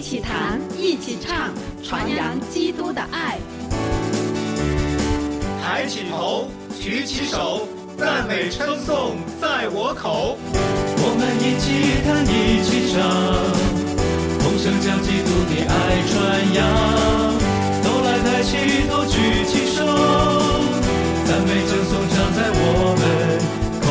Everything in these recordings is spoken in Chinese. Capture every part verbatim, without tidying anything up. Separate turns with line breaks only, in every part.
起弹，一起唱，传扬基督的爱。
抬起头，举起手，赞美称颂在我口。
我们一起弹，一起唱，同声将基督的爱传扬。都来抬起头，举起手，赞美称颂常在我们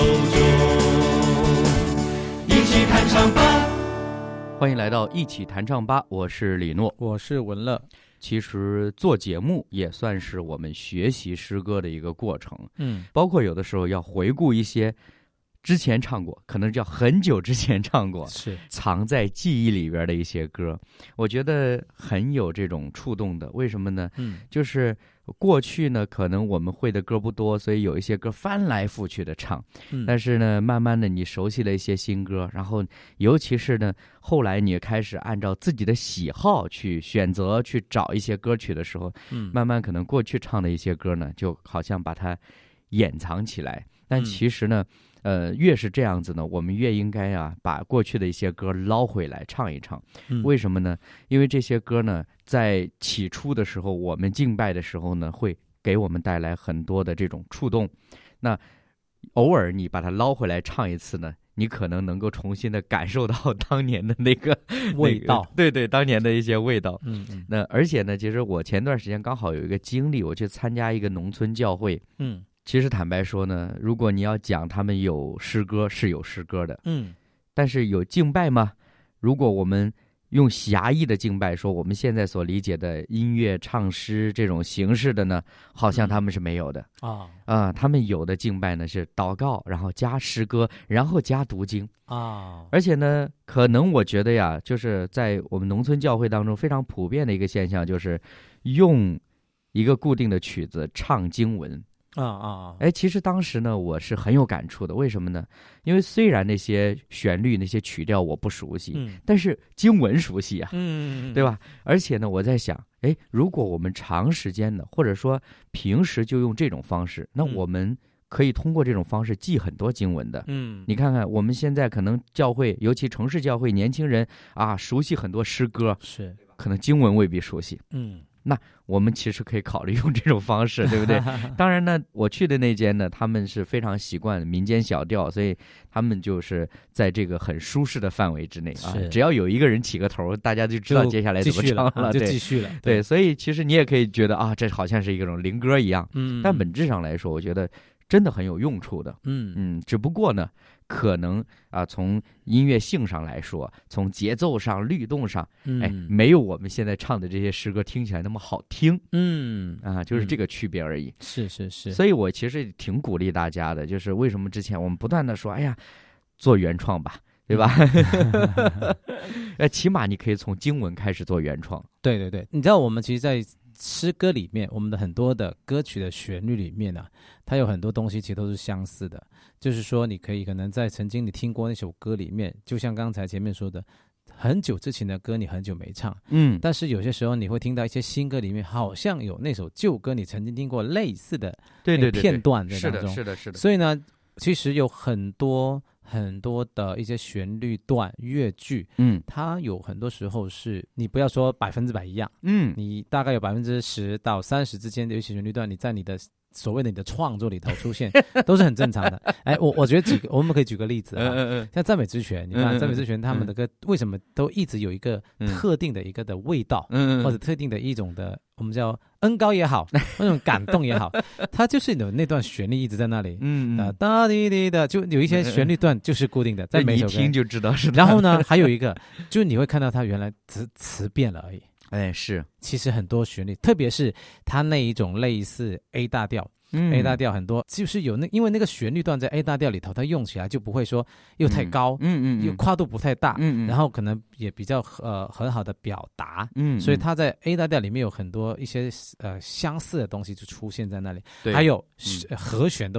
口中。一起弹唱吧！
欢迎来到一起弹唱吧，我是李诺，
我是文乐。
其实做节目也算是我们学习诗歌的一个过程，
嗯，
包括有的时候要回顾一些之前唱过，可能叫很久之前唱过，
是
藏在记忆里边的一些歌，我觉得很有这种触动的。为什么呢？
嗯，
就是过去呢，可能我们会的歌不多，所以有一些歌翻来覆去的唱。
嗯，
但是呢，慢慢的你熟悉了一些新歌，然后尤其是呢，后来你开始按照自己的喜好去选择去找一些歌曲的时候，
嗯，
慢慢可能过去唱的一些歌呢，就好像把它掩藏起来。但其实呢，呃，越是这样子呢，我们越应该啊，把过去的一些歌捞回来唱一唱。
嗯，
为什么呢？因为这些歌呢，在起初的时候，我们敬拜的时候呢，会给我们带来很多的这种触动。那偶尔你把它捞回来唱一次呢，你可能能够重新的感受到当年的那个
味道，
那个、对对，当年的一些味道。
嗯嗯。
那而且呢，其实我前段时间刚好有一个经历，我去参加一个农村教会。
嗯。
其实坦白说呢，如果你要讲他们有诗歌，是有诗歌的，
嗯，
但是有敬拜吗？如果我们用狭义的敬拜说，我们现在所理解的音乐唱诗这种形式的呢，好像他们是没有的啊、嗯、啊，他们有的敬拜呢是祷告，然后加诗歌，然后加读经啊。而且呢，可能我觉得呀，就是在我们农村教会当中非常普遍的一个现象，就是用一个固定的曲子唱经文。
啊啊！
哎，其实当时呢，我是很有感触的。为什么呢？因为虽然那些旋律、那些曲调我不熟悉，
嗯，
但是经文熟悉啊，
嗯，
对吧？而且呢，我在想，哎，如果我们长时间的，或者说平时就用这种方式，那我们可以通过这种方式记很多经文的。
嗯，
你看看我们现在可能教会，尤其城市教会，年轻人啊，熟悉很多诗歌，
是
可能经文未必熟悉。
嗯。
那我们其实可以考虑用这种方式，对不对？当然呢，我去的那间呢，他们是非常习惯民间小调，所以他们就是在这个很舒适的范围之内啊。只要有一个人起个头，大家就知道接下来怎么唱了，
就继续了。
对，对，所以其实你也可以觉得啊，这好像是一种灵歌一样。
嗯，
但本质上来说，我觉得真的很有用处的。
嗯
嗯，只不过呢，可能啊，从音乐性上来说，从节奏上、律动上，
嗯、
哎，没有我们现在唱的这些诗歌听起来那么好听。
嗯
啊，就是这个区别而已。
嗯、是是是。
所以我其实挺鼓励大家的，就是为什么之前我们不断的说，哎呀，做原创吧，对吧？呃，起码你可以从经文开始做原创。
对对对，你知道我们其实，在诗歌里面，我们的很多的歌曲的旋律里面呢、啊，它有很多东西其实都是相似的。就是说，你可以可能在曾经你听过那首歌里面，就像刚才前面说的，很久之前的歌你很久没唱，
嗯，
但是有些时候你会听到一些新歌里面，好像有那首旧歌你曾经听过类似的
对对对
片段在当中，
是的，是的，是的。
所以呢，其实有很多很多的一些旋律段乐句，
嗯，
它有很多时候是你不要说百分之百一样，
嗯，
你大概有百分之十到三十之间的一些旋律段，你在你的所谓的你的创作里头出现，都是很正常的。哎，我我觉得举个，我们可以举个例子啊，
嗯嗯
像赞美之泉，你看、
嗯、
赞美之泉他们的歌、嗯、为什么都一直有一个特定的一个的味道，
嗯，
或者特定的一种的，我们叫恩高也好，那种感动也好，它就是有那段旋律一直在那里，
嗯
哒哒滴滴的，就有一些旋律段就是固定的，在每首歌
一听就知道是。
然后呢，还有一个，就是你会看到它原来词词变了而已。
哎，是，
其实很多旋律，特别是它那一种类似 A 大调、嗯、A 大调很多，就是有那因为那个旋律段在 A 大调里头，它用起来就不会说又太高，
嗯嗯，
又跨度不太大，
嗯嗯，
然后可能也比较呃很好的表达，
嗯，
所以它在 A 大调里面有很多一些呃相似的东西就出现在那里，
对，
还有、嗯、和弦都很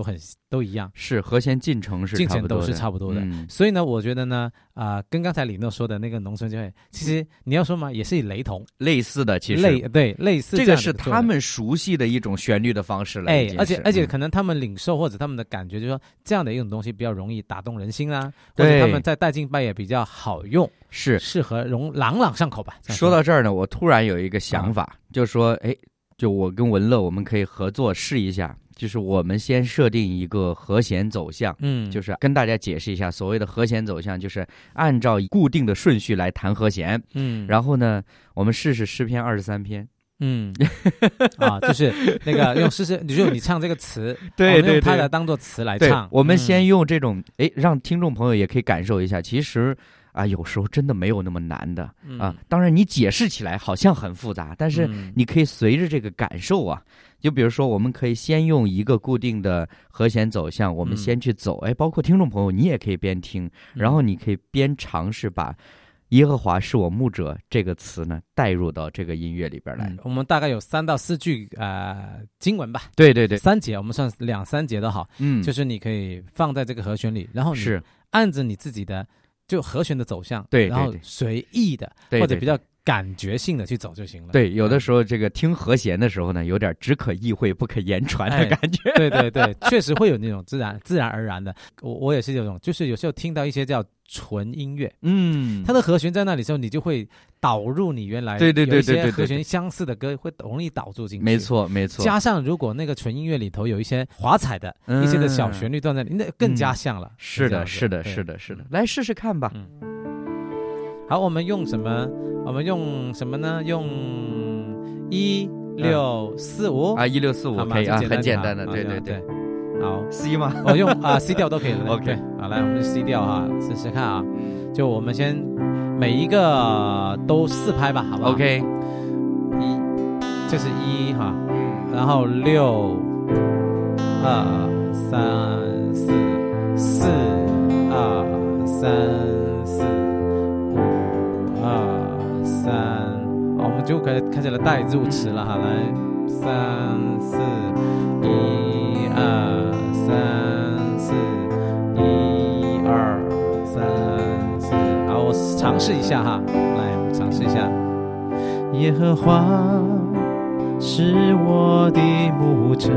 都一样，
是和弦进程是
进程都是差不多的。
嗯、
所以呢，我觉得呢，啊、呃，跟刚才李诺说的那个农村教会，其实你要说嘛，也是雷同、
类似的，其实
类对类似
这个是他们熟悉的一种旋律的方式了。
哎，而且而且可能他们领受或者他们的感觉，就是说这样的一种东西比较容易打动人心啊，或者他们在带敬拜也比较好用，
是
适合容朗朗上口吧。说,
说到这儿呢，我突然有一个想法，啊、就是说，哎，就我跟文乐，我们可以合作试一下。就是我们先设定一个和弦走向，嗯，就是跟大家解释一下，所谓的和弦走向，就是按照固定的顺序来弹和弦，嗯，然后呢，我们试试诗篇二十三篇，
嗯，啊，就是那个用诗诗，你就你唱这个词，
对对对，
用它来当做词来唱，
我们先用这种，哎、嗯，让听众朋友也可以感受一下，其实。啊，有时候真的没有那么难的、嗯、啊！当然，你解释起来好像很复杂，但是你可以随着这个感受啊。就比如说，我们可以先用一个固定的和弦走向，我们先去走。哎、嗯，包括听众朋友，你也可以边听，然后你可以边尝试把“耶和华是我牧者”这个词呢带入到这个音乐里边来。
嗯、我们大概有三到四句呃经文吧。
对对对，
三节，我们算两三节都好。嗯，就是你可以放在这个和弦里，然后你按着你自己的。就和弦的走向，
对，
然后随意的或者比较感觉性的去走就行了。
对，有的时候这个听和弦的时候呢，有点只可意会不可言传的感觉。
哎、对对对，确实会有那种自然自然而然的。我我也是有种，就是有时候听到一些叫纯音乐，嗯，它的和弦在那里的时候，你就会导入你原来
对对对对对
和弦相似的歌，会容易导入进去。
没错没错。
加上如果那个纯音乐里头有一些华彩的、嗯、一些的小旋律段在里，那更加像了。嗯、
是的，是的，是的，是的。来试试看吧。
嗯。好，我们用什么？我们用什么呢？用一六四五
啊，一六四五可以啊，很简单的，对对对。
好
，C 吗？
我、哦、用啊 C 调都可以的。
OK，
好，来，我们就 C 调哈，试试看啊。就我们先每一个都四拍吧，好不好
？OK，
一，这是一哈，然后六二三四四二三四五二三，好，我们就可以开始来带入词了哈，来三四一二三四一二三四，好，我尝试一下哈，来我们尝试一下。耶和华是我的牧者，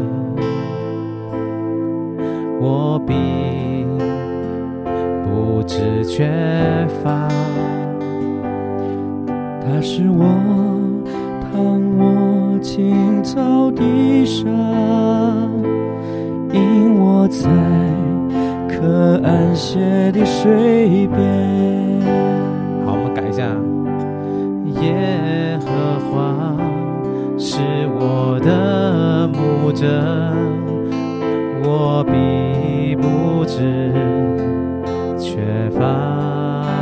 我必不致缺乏。
他是我躺卧青草地上，引我在可安歇的水边。
好，我们改一下。耶和华是我的牧者，我必不致缺乏。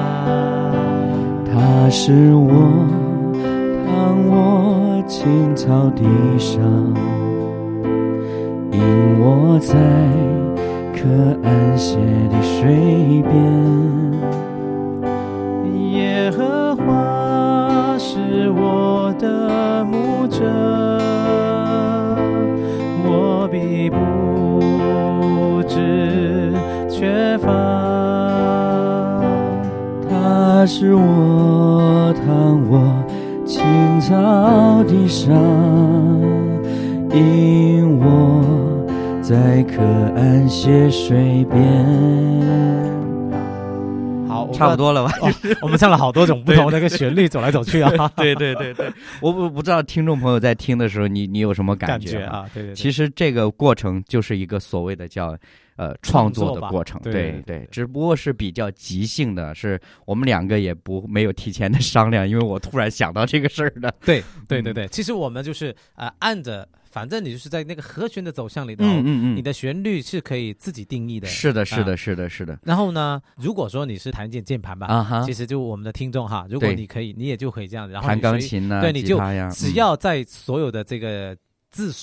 他是我躺卧青草地上，引我在可安歇的水边。
耶和华是我的牧者，我必不致缺乏。
他是我躺卧青草地上，引我在可安歇水边。
差不多了吧、
哦、我们唱了好多种不同的个旋律走来走去啊。
对对对对，我不不知道听众朋友在听的时候你你有什么感觉
啊, 感觉啊对对对，
其实这个过程就是一个所谓的叫呃创作的过程，
对
对 对, 对, 对，只不过是比较即兴的，是我们两个也不没有提前的商量，因为我突然想到这个事儿的。
对对对对、嗯、其实我们就是呃按着反正你就是在那个和弦的走向里头，
嗯嗯嗯，
你的旋律是可以自己定义的。
是的，是的，是的，是的、啊。
然后呢，如果说你是弹键键盘吧，啊哈，其实就我们的听众哈，如果你可以，你也就可以这样子，然后
弹钢琴啊，
对，你就只要在所有的这个字数。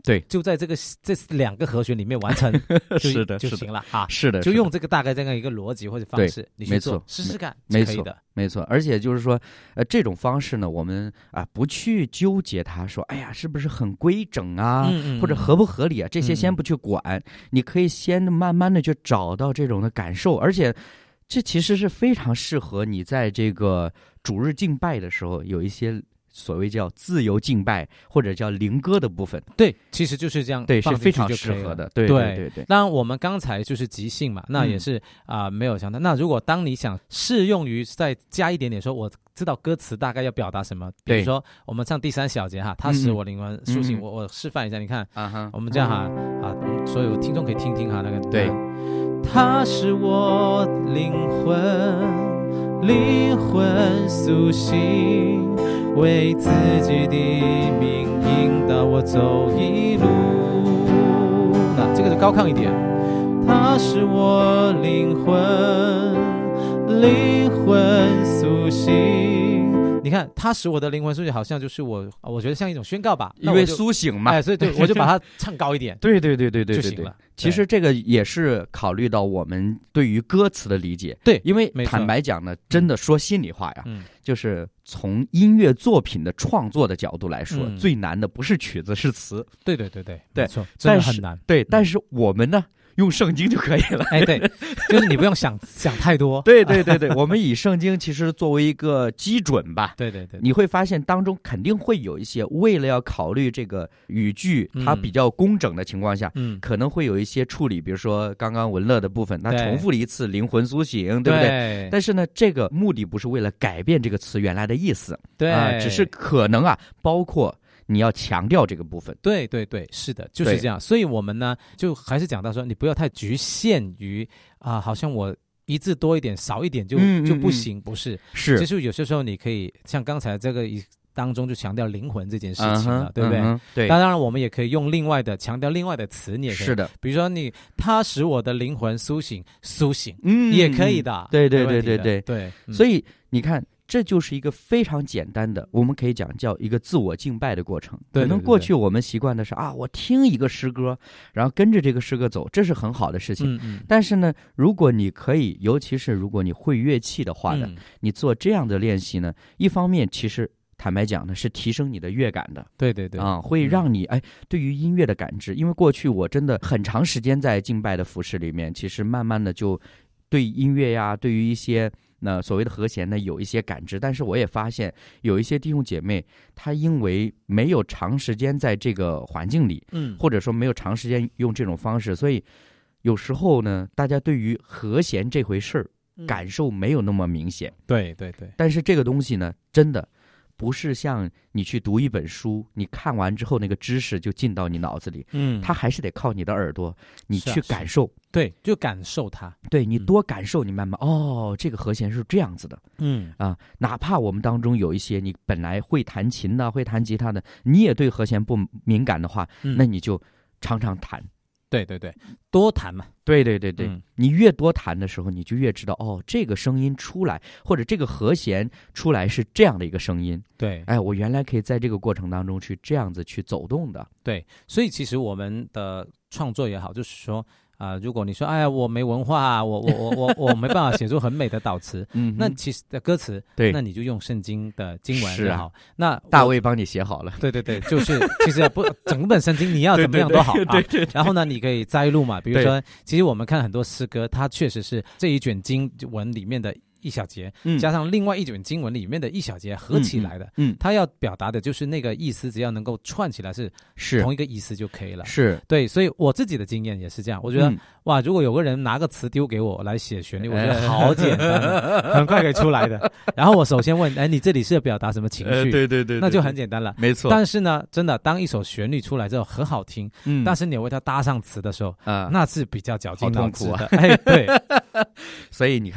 对，
就在这个这两个和弦里面完成
是的
就行了啊，
是的，
就用这个大概这样一个逻辑或者方式，你去做试试看，
没错
可以的，
没错。而且就是说，呃，这种方式呢，我们啊不去纠结它，说，哎呀，是不是很规整啊，
嗯嗯
或者合不合理啊，这些先不去管，嗯、你可以先慢慢的去找到这种的感受，而且这其实是非常适合你在这个主日敬拜的时候有一些。所谓叫自由敬拜或者叫灵歌的部分，
对，其实就是这样，
对，是非常适合的，对对对对。
当然，我们刚才就是即兴嘛，那也是啊、嗯呃，没有想到。那如果当你想适用于再加一点点说，我知道歌词大概要表达什么，比如说我们唱第三小节哈，它使我灵魂苏醒，嗯、我我示范一下，你看，啊、我们这样哈、嗯、啊，所有听众可以听听哈，那个
对，
它使我灵魂。灵魂苏醒，为自己的命引导我走一路。那这个就高亢一点。它是我灵魂，灵魂苏醒。你看，它使我的灵魂苏醒，好像就是我，我觉得像一种宣告吧，
因为苏醒嘛，
哎，所以对，我就把它唱高一点，
对对对对对
就行了。
其实这个也是考虑到我们对于歌词的理解，
对，
因为坦白讲呢，真的说心里话呀，嗯，就是从音乐作品的创作的角度来说，嗯、最难的不是曲子是词，
对对对对，
对，
没错，真的很难，
对，但是我们呢？用圣经就可以了，
哎，对，就是你不用想想太多，
对对对对，我们以圣经其实作为一个基准吧，
对对对，
你会发现当中肯定会有一些为了要考虑这个语句它比较工整的情况下，嗯，可能会有一些处理，比如说刚刚文乐的部分，它重复了一次灵魂苏醒，对不对？对，但是呢，这个目的不是为了改变这个词原来的意思，
对
啊、呃，只是可能啊，包括。你要强调这个部分，
对对对，是的，就是这样。所以我们呢，就还是讲到说，你不要太局限于啊、呃，好像我一字多一点、少一点就、嗯、就不行，不是？
是，
其实有些时候你可以像刚才这个当中就强调灵魂这件事情了， uh-huh, 对不对？
uh-huh, 对。
当然，我们也可以用另外的强调另外的词，你也可以
是的。
比如说你，它使我的灵魂苏醒，苏醒，嗯，也可以的。
对对对对对
对。
嗯、所以你看。这就是一个非常简单的，我们可以讲叫一个自我敬拜的过程。
对，
可能过去我们习惯的是啊，我听一个诗歌，然后跟着这个诗歌走，这是很好的事情。
嗯嗯。
但是呢，如果你可以，尤其是如果你会乐器的话呢，嗯、你做这样的练习呢，一方面其实坦白讲呢，是提升你的乐感的。
对对对。
啊，会让你哎对于音乐的感知，因为过去我真的很长时间在敬拜的服事里面，其实慢慢的就对音乐呀，对于一些。那所谓的和弦呢，有一些感知，但是我也发现有一些弟兄姐妹，他因为没有长时间在这个环境里，嗯，或者说没有长时间用这种方式，所以有时候呢，大家对于和弦这回事儿、嗯、感受没有那么明显。
对对对。
但是这个东西呢，真的不是像你去读一本书，你看完之后那个知识就进到你脑子里，嗯，它还是得靠你的耳朵，你去感受。
对，就感受它。
对，你多感受，你慢慢、嗯、哦，这个和弦是这样子的。
嗯
啊，哪怕我们当中有一些你本来会弹琴的、会弹吉他的，你也对和弦不敏感的话，嗯、那你就常常弹。
对对对，多弹嘛。
对对对对、嗯，你越多弹的时候，你就越知道哦，这个声音出来，或者这个和弦出来是这样的一个声音。
对，
哎，我原来可以在这个过程当中去这样子去走动的。
对，所以其实我们的创作也好，就是说。啊、呃，如果你说，哎呀，我没文化、啊，我我我我我没办法写出很美的导词，嗯，那其实的歌词，
对，
那你就用圣经的经文也好，
啊、
那
大卫帮你写好了，
对对对，就是其实不整本圣经你要怎么样都好啊，
对 对, 对, 对, 对，
然后呢，你可以摘录嘛，比如说，其实我们看很多诗歌，它确实是这一卷经文里面的。一小节、嗯、加上另外一卷经文里面的一小节合起来的，嗯，嗯它要表达的就是那个意思，只要能够串起来是是同一个意思就可以了。
是
对，所以我自己的经验也是这样。我觉得、嗯、哇，如果有个人拿个词丢给我来写旋律，我觉得好简单，很快可以出来的。然后我首先问，哎，你这里是要表达什么情绪？呃、
对, 对, 对对对，
那就很简单了，
没错。
但是呢，真的当一首旋律出来之后很好听，嗯，但是你为它搭上词的时候，啊、呃，那是比较绞尽脑汁的。哎，对，
所以你看。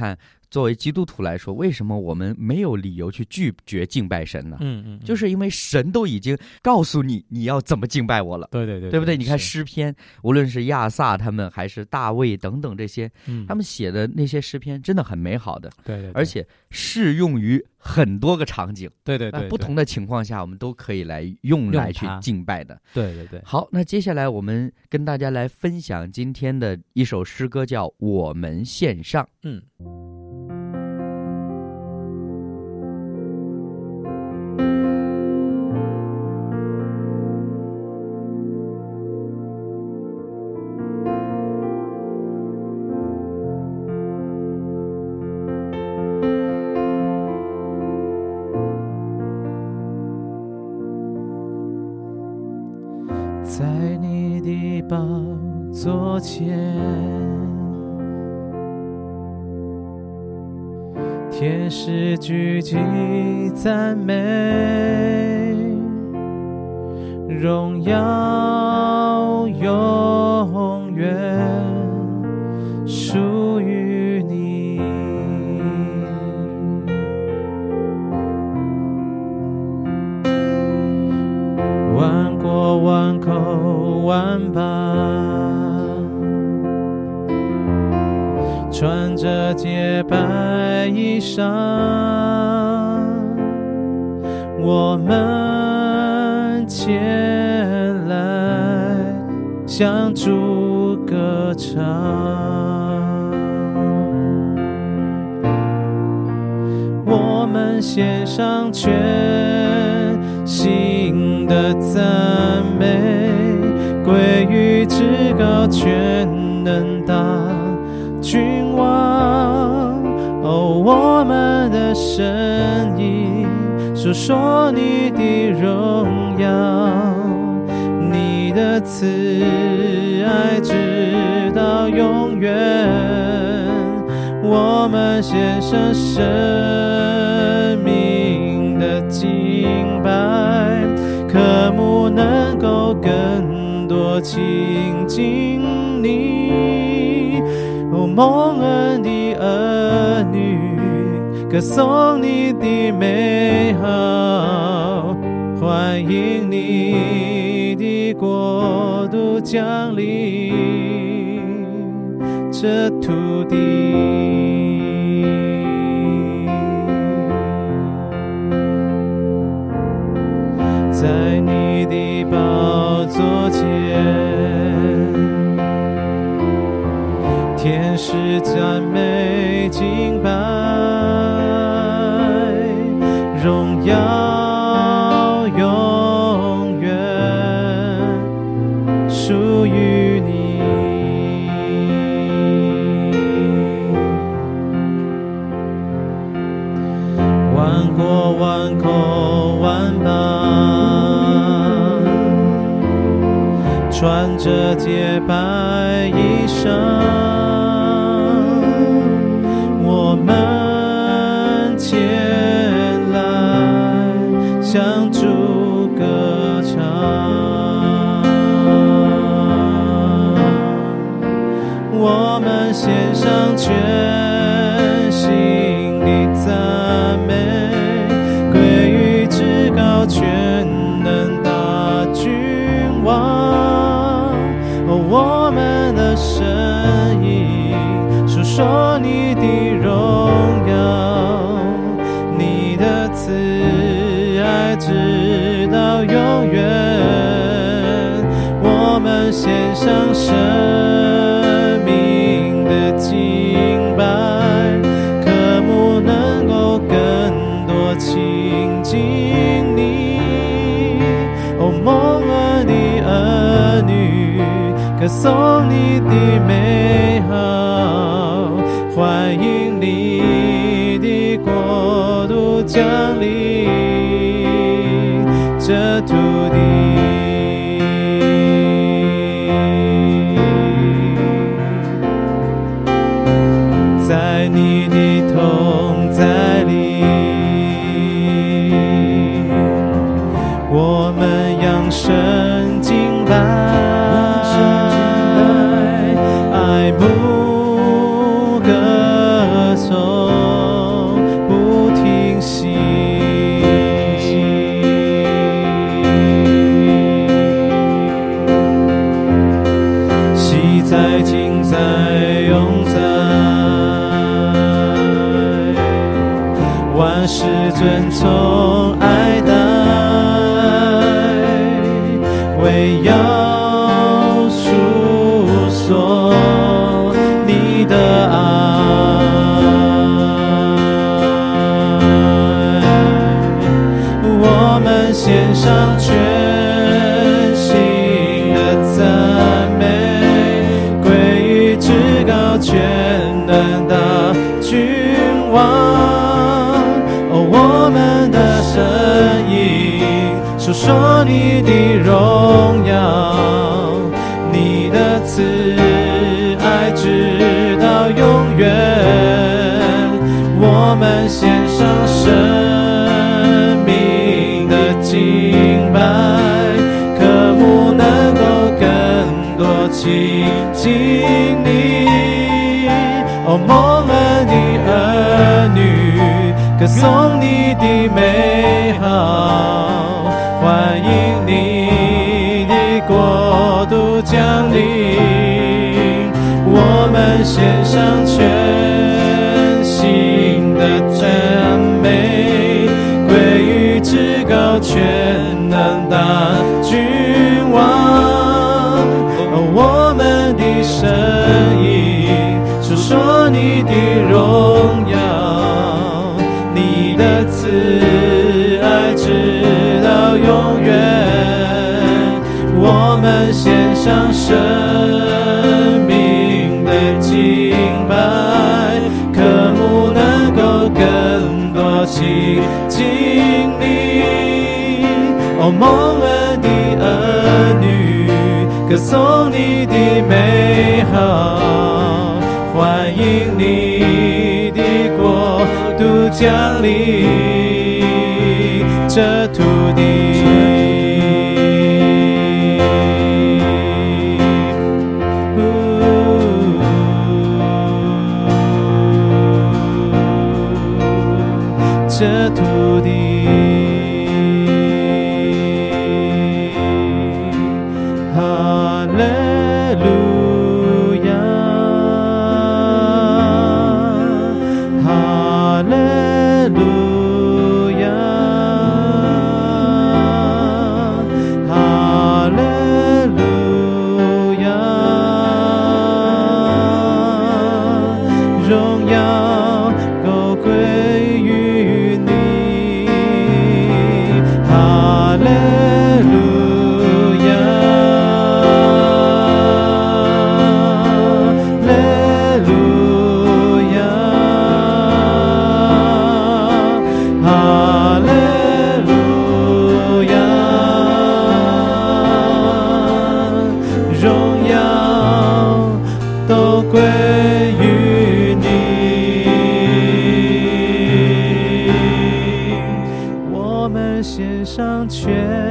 作为基督徒来说，为什么我们没有理由去拒绝敬拜神呢？
嗯 嗯, 嗯，
就是因为神都已经告诉你你要怎么敬拜我了。
对对 对,
对不对？你看诗篇，无论是亚萨他们还是大卫等等这些，
嗯，
他们写的那些诗篇真的很美好的。
对 对, 对，
而且适用于很多个场景。
对对 对, 对，
不同的情况下我们都可以来用来去敬拜的。
对对对。
好，那接下来我们跟大家来分享今天的一首诗歌，叫《我们献上》。
嗯。
在你的宝座前，天使聚集赞美，荣耀永远属于你。万国万口万邦，穿着洁白衣裳，我们前来向主歌唱。我们献上全心的赞美，归于至高全能大君王。哦，我们的声音述说你的荣耀，你的慈爱直到永远。我们献上生命的敬拜，渴慕能够更多亲近你。哦，蒙恩的儿女，歌颂你的美好，欢迎你的国度降临这土地。在你的宝座前，天使赞美敬拜，荣耀永远属于你。万国万口万邦，穿着洁白衣裳，我们前来向主歌唱。我们献上全心的赞美，归于至高全能大君王。我们的声音述说你的荣耀，你的慈爱直到永远。我们献上生命的敬拜，渴慕能够更多亲近你。哦，蒙恩的儿女，歌颂你的美好，欢迎你的国度降临这土地。在你的同在里，我们扬声敬拜，爱慕歌颂万事遵从爱戴，唯要述说你的爱。我们献上全心的赞美，归于至高全能的君王。哦，我们的声音述说你的荣耀，你的慈爱直到永远。我们献上生命的敬拜，渴慕能够更多亲近你。哦，蒙恩的儿女，歌颂你的美好，欢迎你的国度降临。我们献上全心的赞美，归于至高全能的君王。哦，我们的声音述说你的荣耀，你的慈爱直到永远。我们献上生命的敬拜，渴慕能够更多亲近你。哦，蒙恩的儿女，歌颂你的美好，欢迎你的国度降临这土地。这土地，哈利路亚，哈利路亚，哈利路亚，荣耀都归于哈利路亚，哈利路亚，哈利路亚，荣耀都归于你。我们献上全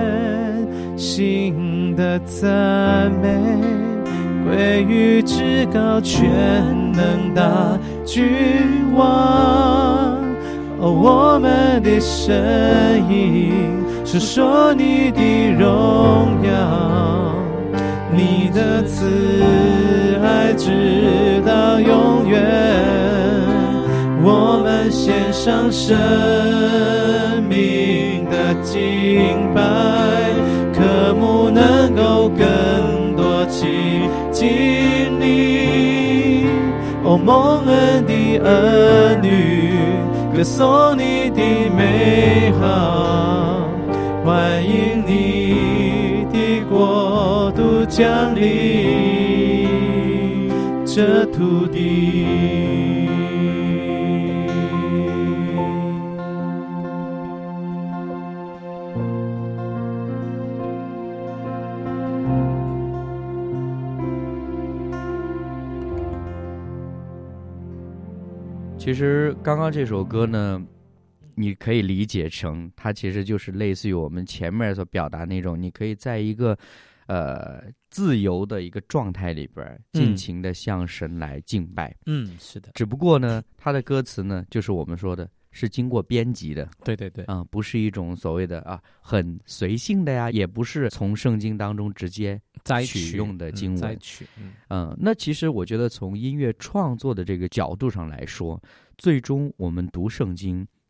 心的赞美，归于至高全能的君王。哦，我们的声音述说你的荣耀，你的慈爱直到永远。我们献上生命的敬拜，渴慕能够更多亲近你。哦，蒙恩的儿女，歌颂你的美好，欢迎你的国度降临这土地。
其实刚刚这首歌呢，你可以理解成它其实就是类似于我们前面所表达那种，你可以在一个呃自由的一个状态里边尽情的向神来敬拜。
嗯，是的。
只不过呢，它的歌词呢，就是我们说的是经过编辑的。
对对对，
啊、呃，不是一种所谓的啊很随性的呀，也不是从圣经当中直接
摘
取用的经文。
摘取，
嗯、呃，那其实我觉得从音乐创作的这个角度上来说，最终我们读圣经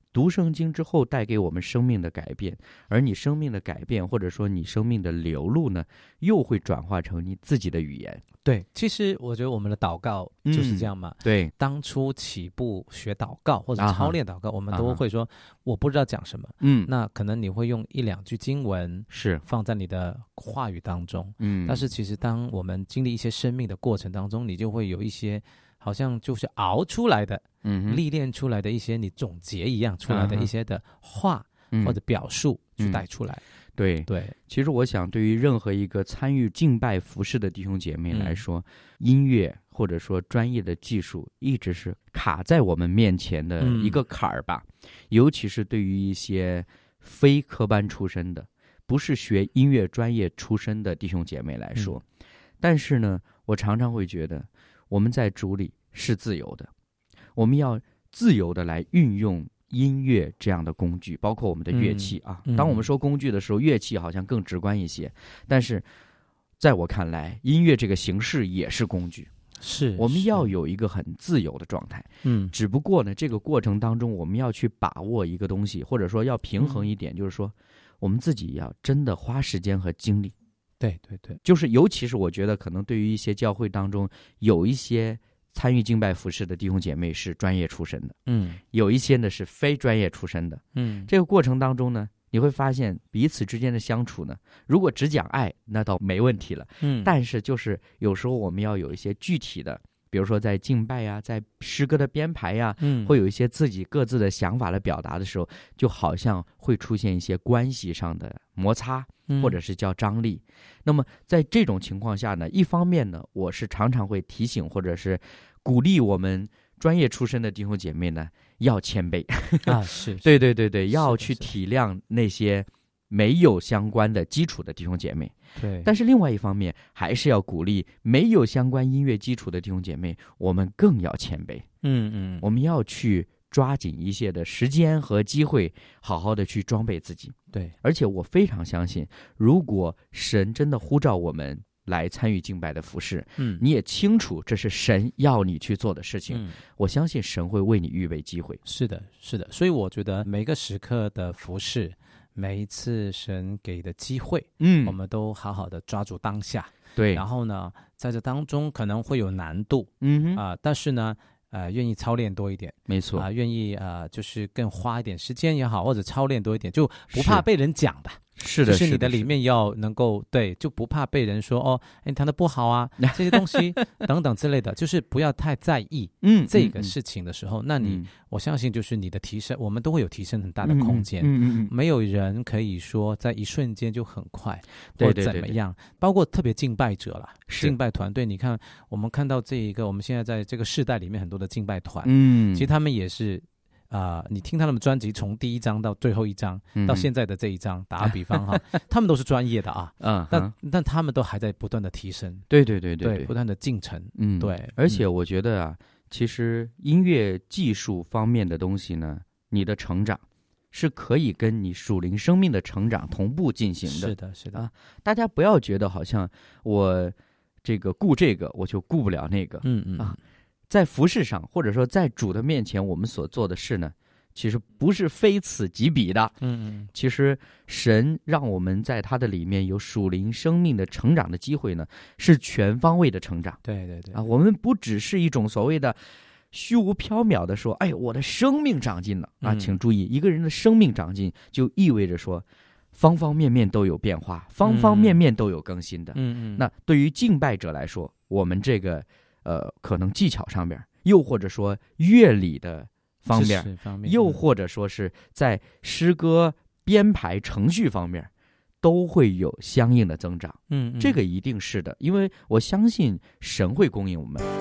读圣经之后带给我们生命的改变，而你生命的改变或者说你生命的流露呢，又会转化成你自己的语言。
对，其实我觉得我们的祷告就是这样嘛。
嗯、对，
当初起步学祷告或者操练祷告，啊、我们都会说、啊、我不知道讲什么。嗯，那可能你会用一两句经文
是放
在你的话语当中。嗯，但是其实当我们经历一些生命的过程当中，你就会有一些好像就是熬出来的，嗯，历练出来的一些你总结一样出来的一些的话、嗯、或者表述去带出来。嗯
对
对，
其实我想，对于任何一个参与敬拜服事的弟兄姐妹来说，嗯、音乐或者说专业的技术，一直是卡在我们面前的一个坎儿吧。嗯、尤其是对于一些非科班出身的，不是学音乐专业出身的弟兄姐妹来说，嗯、但是呢，我常常会觉得，我们在主里是自由的，我们要自由的来运用音乐这样的工具，包括我们的乐器啊。嗯、当我们说工具的时候，乐器好像更直观一些，但是在我看来，音乐这个形式也是工具，
是
我们要有一个很自由的状态。嗯，只不过呢，这个过程当中，我们要去把握一个东西，或者说要平衡一点，嗯、就是说，我们自己要真的花时间和精力。
对对对，
就是尤其是我觉得，可能对于一些教会当中有一些参与敬拜服事的弟兄姐妹是专业出身的，嗯，有一些呢是非专业出身的，嗯，这个过程当中呢，你会发现彼此之间的相处呢，如果只讲爱，那倒没问题了，嗯，但是就是有时候我们要有一些具体的，比如说在敬拜呀、啊，在诗歌的编排呀、啊，嗯，会有一些自己各自的想法的表达的时候，就好像会出现一些关系上的摩擦，或者是叫张力。嗯、那么在这种情况下呢，一方面呢，我是常常会提醒或者是鼓励我们专业出身的弟兄姐妹呢，要谦卑
啊，是，
对对对对，要去体谅那些没有相关的基础的弟兄姐妹。
对，
但是另外一方面，还是要鼓励没有相关音乐基础的弟兄姐妹，我们更要谦卑。嗯嗯，我们要去抓紧一些的时间和机会，好好的去装备自己。
对，
而且我非常相信，如果神真的呼召我们来参与敬拜的服事，嗯，你也清楚这是神要你去做的事情，嗯，我相信神会为你预备机会。
是的，是的，所以我觉得每个时刻的服事，每一次神给的机会，嗯，我们都好好的抓住当下。
对，
然后呢，在这当中可能会有难度，嗯啊、呃，但是呢，呃，愿意操练多一点，
没错
啊、呃，愿意呃，就是更花一点时间也好，或者操练多一点，就不怕被人讲吧。
是的，
就是你的里面要能够对，就不怕被人说哦，你弹的不好啊，这些东西等等之类的，就是不要太在意嗯这个事情的时候，嗯、那你、嗯、我相信就是你的提升，我们都会有提升很大的空间。嗯嗯嗯，没有人可以说在一瞬间就很快，或者怎么样。对对对对，包括特别敬拜者啦，敬拜团队，你看我们看到这一个，我们现在在这个世代里面很多的敬拜团，嗯，其实他们也是。啊、呃，你听他们的专辑从第一章到最后一章，嗯、到现在的这一章，打个比方哈，他们都是专业的啊，嗯，但但他们都还在不断的提升，
对对对 对,
对，不断的进程，
嗯，
对。
而且我觉得啊，其实音乐技术方面的东西呢，你的成长是可以跟你属灵生命的成长同步进行的，
是的，是的。
啊，大家不要觉得好像我这个顾这个我就顾不了那个，嗯嗯啊。在服事上，或者说在主的面前，我们所做的事呢，其实不是非此即彼的。嗯嗯，其实神让我们在他的里面有属灵生命的成长的机会呢，是全方位的成长。
对对对，
啊，我们不只是一种所谓的虚无缥缈的说，哎，我的生命长进了啊！请注意，一个人的生命长进，就意味着说，方方面面都有变化，方方面面都有更新的。嗯嗯，那对于敬拜者来说，我们这个。呃，可能技巧上面，又或者说乐理的方面，
方面
又或者说是在诗歌编排程序方面，都会有相应的增长。嗯，嗯，这个一定是的，因为我相信神会供应我们。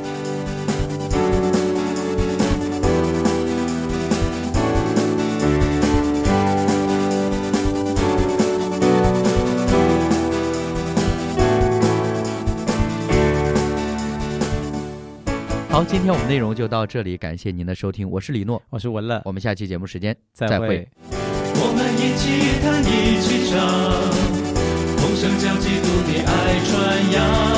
好，今天我们内容就到这里，感谢您的收听，我是李诺，
我是文乐，
我们下期节目时间
再 会,
再会。
我们一起弹，一起唱，同声将基督的爱传扬。